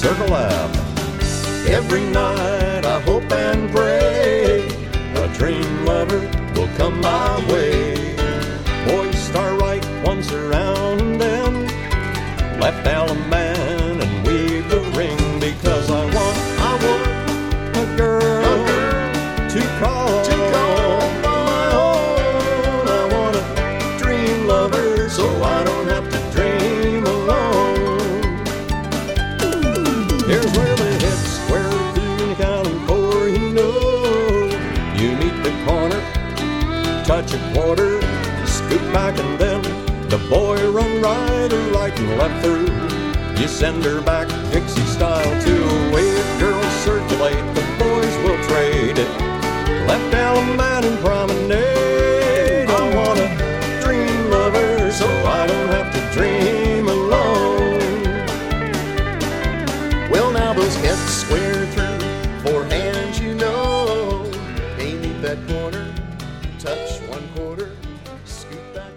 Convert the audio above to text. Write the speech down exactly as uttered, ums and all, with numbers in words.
circle up. Every night I hope and pray a dream lover will come my way. Boys start right once around and then left Allen man and weave the ring, because I want, I want a girl, a girl to call, to call my own. I want a dream lover so I don't have to dream alone. Here's where the head square through and count and core, you know. You meet the corner, touch a quarter, scoot back, and then the boy run right or right and left through. You send her back Dixie style to a way if girls circulate, the boys will trade it. Left Allen man and promenade. I want a dream lover so I don't have to dream alone. Well, now those heads square through, four hands, you know. They meet that corner, touch one quarter, scoot back.